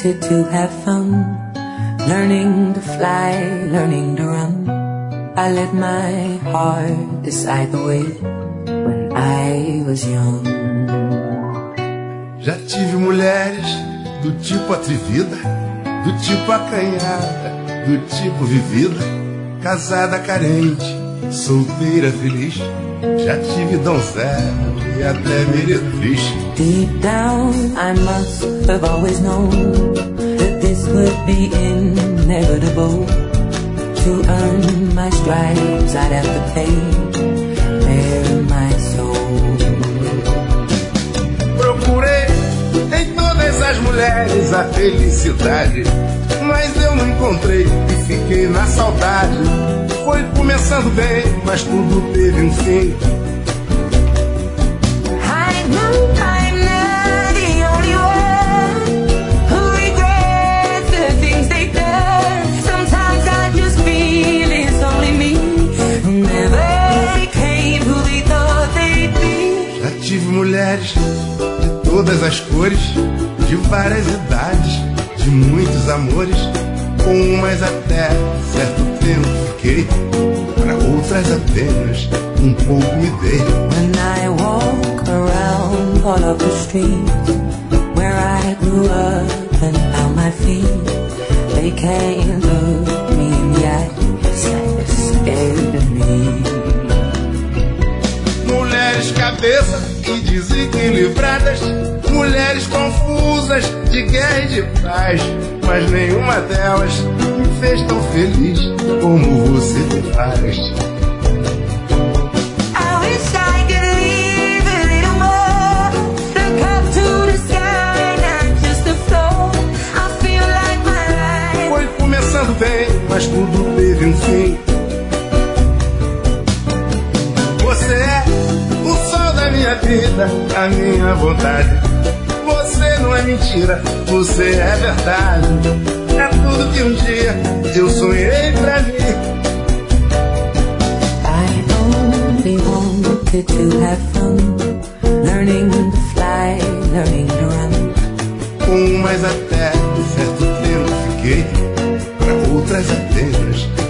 wanted to have fun, learning to fly, learning to run. I let my heart decide the way when I was young. Já tive mulheres do tipo atrevida, do tipo acanhada, do tipo vivida, casada carente, solteira feliz. Já tive donzela e até meretriz. Deep down I must have always known that this would be inevitable. To earn my stripes I'd have to pay, bare my soul. Procurei em todas as mulheres a felicidade, mas eu não encontrei e fiquei na saudade. Foi começando bem, mas tudo teve um fim. I know I'm not the only one who regrets the things they've done. Sometimes I just feel it's only me who never became who they thought they'd be. Já tive mulheres de todas as cores, de várias idades, de muitos amores. Com umas até certo tempo fiquei, para outras apenas um pouco me dei. When I walk around all of the streets where I grew up and found my feet, they can't look me in the eyes, they're scared of me. Mulheres cabeça e desequilibradas, mulheres confusas de guerra e de paz, mas nenhuma delas me fez tão feliz como você me faz. I wish I could leave a little more, look up to the sky, not just the floor. I feel like my life Foi começando bem, mas tudo teve um fim. Você é o sol da minha vida, a minha vontade. Você não é mentira, você é verdade. É tudo que um dia eu sonhei pra mim. I only wanted to have fun, learning to fly, learning to run. Com umas até certo tempo fiquei, para outras apenas